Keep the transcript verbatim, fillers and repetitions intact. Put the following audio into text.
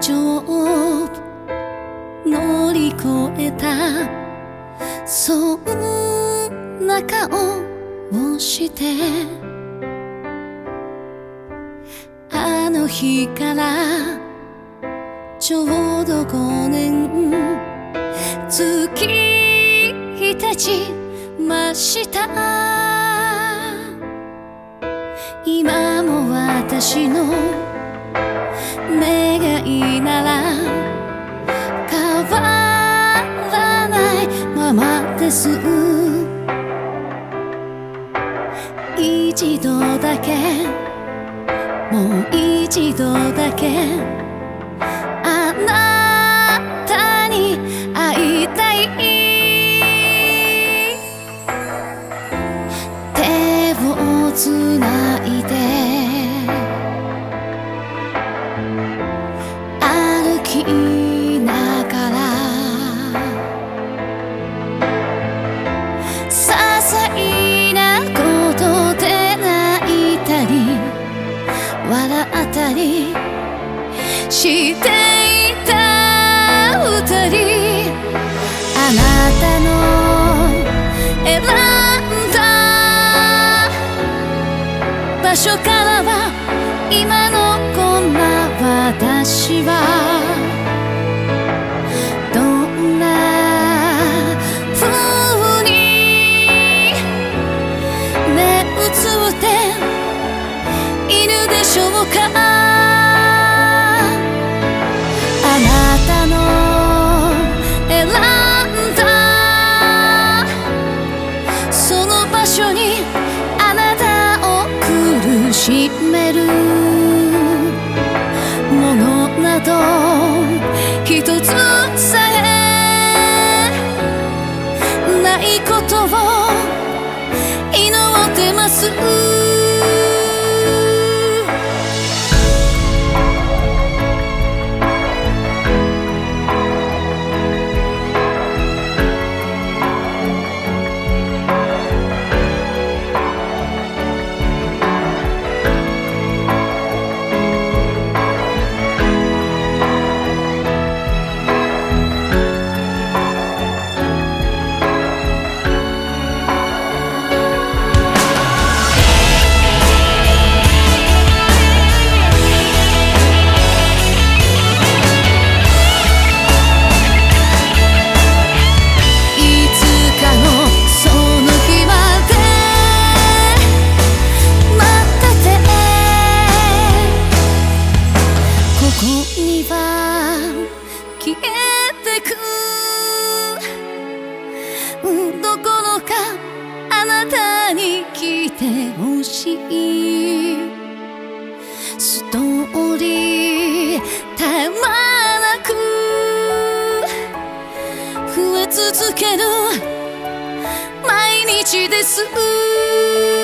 丈夫乗り越えたそんな顔をしてあの日からちょうどごねん月経ちました。今も私の願いなら変わらないままです。一度だけもう一度だけあなたに会いたい。手をつないで歩きながら些細なことで泣いたり笑ったりしていた二人。あなたの選んだ場所からは今のこんな私はどんな風に目をつぶっているでしょうか。あなたの選んだその場所にあなたを苦しめるものなど一つさえないことを祈ってます。消えてくどころかあなたに来てほしいストーリー絶え間なく増え続ける毎日です。